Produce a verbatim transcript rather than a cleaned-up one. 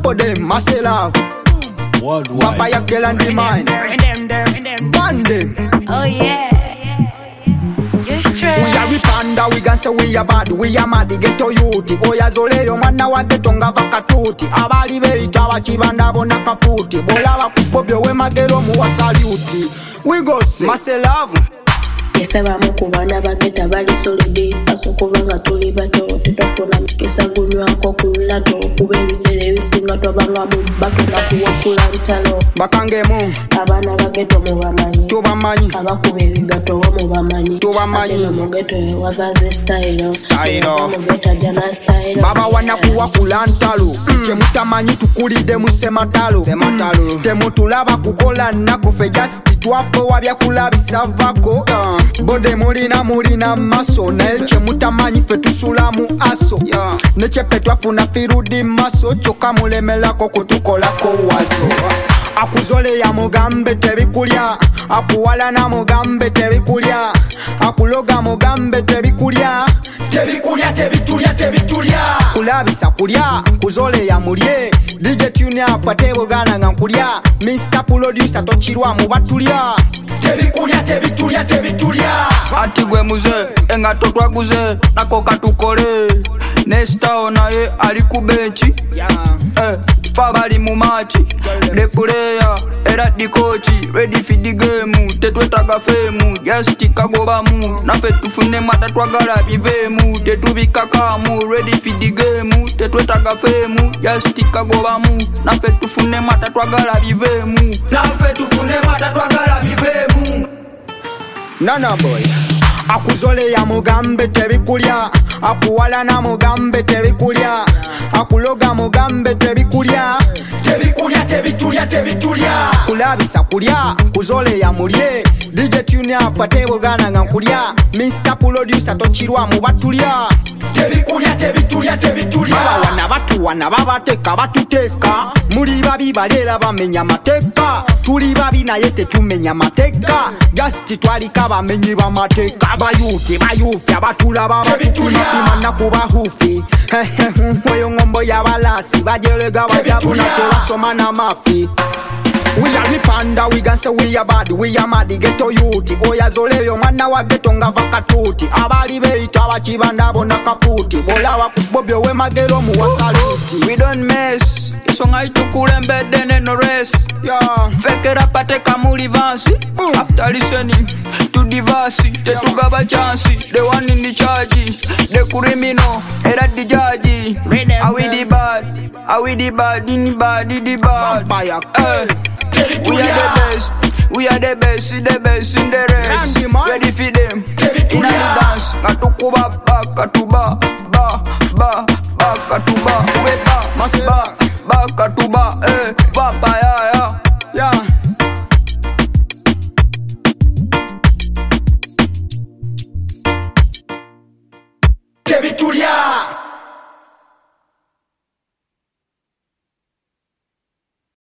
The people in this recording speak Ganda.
sample them, massive love. Papa ya girl and the mind. Band them. Oh yeah. We are panda, we can say we are bad, we are mad, get to youth. Oya zole yo mwana wa geto nga vakatuti. Abali beita bakibanda bona kaputi. Bola bakupobyo we magero mu wasaluti. We go see massive love. Yesaba mukubana bageta bali solidi asokubanga tuli bato tutafuna mkisa gunywa ko kulato kubebisere bisinga twabanga mu bato na kuwakula ntalo bakangemu abana bageto mu bamanyi tubamanyi abakuba ebigato mu bamanyi tubamanyi mu geto wavaze style style mu geto jana style baba wana kuwakula ntalo mm. Chemutamanyi tukulide mu sematalo sematalo temutulaba kukola nako fe just twapo wabya kulabisa vako uh. Bode mulina mulina maso neche mutamanyi fe tusula mu aso yeah. Neche petwa funa firudi maso choka mulemelako kutukolako waso akuzole ya mugambe tebikulya akuwala na mugambe tebikulya akuloga mugambe tebikulya tebikulya tebitulya tebitulya kulabisa kulya kuzole ya mulye D J tune apa tebogana ngankulya Mister Producer tochirwa mu batulya tebikulya tebitulya tebitulya ati gwe muze enga totwaguze nako katukole Nesta naye ali ku benchi yeah. eh fabali mu match the player era di coach ready for the game tetwetaga femu just kagoba mu nafe tufune mata twagala bivemu tetubikaka mu ready for the game tetwetaga femu just kagoba mu nafe tufune mata twagala bivemu nafe tufune mata twagala bivemu Nana boy akuzole ya mugambe tebikulya akuwala na mugambe tebikulya akuloga mugambe tebikulya tebikulya tebitulya tebitulya kulabisa kulya kuzole ya mulye D J tune apa tebogana ngankulya Mister Producer tochirwa mu batulya tebikulya tebitulya tebitulya wana batu wana babateka batuteka muri babi balera bamenya mateka tuli babi naye tetumenya mateka just twalika bamenyi ba mateka bayuti bayuti abatula babatulya na kuba hufi moyo ngombo ya balasi bajelega bajabuna tebasoma na mapi we are panda, we can say we are bad, we are mad, get to youth. Oya zole yo mwana wa geto nga vakatuti. Abali beita bakibanda bona kaputi. Bola wakubobyo we magero mu wasaluti. We don't mess. Isonga itukule mbede no rest. Yeah. Fekera pate kamuli vansi. Mm. After listening to the verse, they took a chance. The one in the charge, the criminal, era the judge. Are we the bad? Are we the bad? In the bad, in the bad. Uh, we are the best. We are the best, the best in the rest. Ready for them. In the dance, katukuba ba katuba ba ba ba katuba. We ba ba ba katuba. Eh, vampire.